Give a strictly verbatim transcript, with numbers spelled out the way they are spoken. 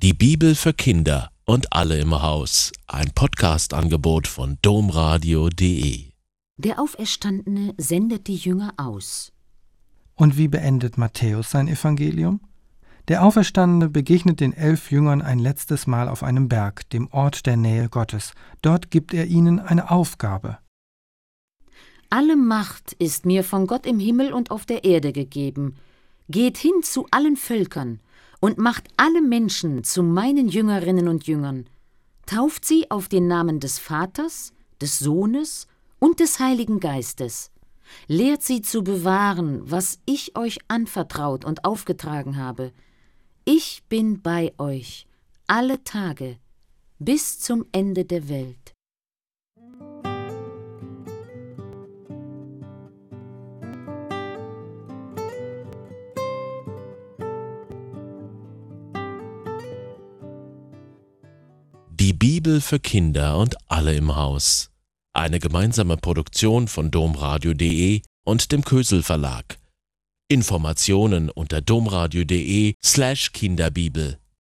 Die Bibel für Kinder und alle im Haus. Ein Podcast-Angebot von domradio punkt de. Der Auferstandene sendet die Jünger aus. Und wie beendet Matthäus sein Evangelium? Der Auferstandene begegnet den elf Jüngern ein letztes Mal auf einem Berg, dem Ort der Nähe Gottes. Dort gibt er ihnen eine Aufgabe. Alle Macht ist mir von Gott im Himmel und auf der Erde gegeben. Geht hin zu allen Völkern und macht alle Menschen zu meinen Jüngerinnen und Jüngern. Tauft sie auf den Namen des Vaters, des Sohnes und des Heiligen Geistes. Lehrt sie zu bewahren, was ich euch anvertraut und aufgetragen habe. Ich bin bei euch alle Tage bis zum Ende der Welt. Die Bibel für Kinder und alle im Haus. Eine gemeinsame Produktion von domradio punkt de und dem Kösel Verlag. Informationen unter domradio punkt de slash Kinderbibel.